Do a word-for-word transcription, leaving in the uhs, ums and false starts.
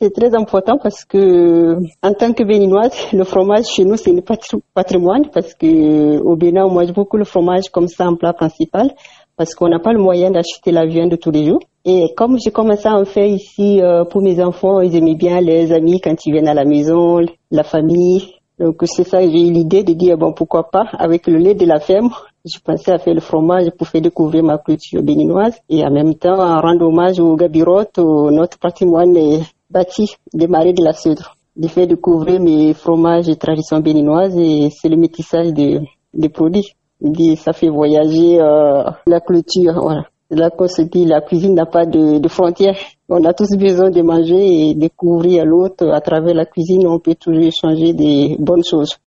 C'est très important parce que, en tant que béninoise, le fromage chez nous, c'est le patrimoine parce que au Bénin, on mange beaucoup le fromage comme ça en plat principal parce qu'on n'a pas le moyen d'acheter la viande tous les jours. Et comme j'ai commencé à en faire ici euh, pour mes enfants, ils aimaient bien les amis quand ils viennent à la maison, la famille. Donc c'est ça, j'ai eu l'idée de dire, bon, pourquoi pas, avec le lait de la ferme, je pensais à faire le fromage pour faire découvrir ma culture béninoise et en même temps à rendre hommage au gabirote, au notre patrimoine bâti des marais de la Cèdre. De faire découvrir mes fromages et traditions béninoises et c'est le métissage des de produits. Ça fait voyager euh, la culture, voilà. C'est là qu'on se dit la cuisine n'a pas de, de frontières. On a tous besoin de manger et découvrir l'autre à travers la cuisine. On peut toujours échanger des bonnes choses.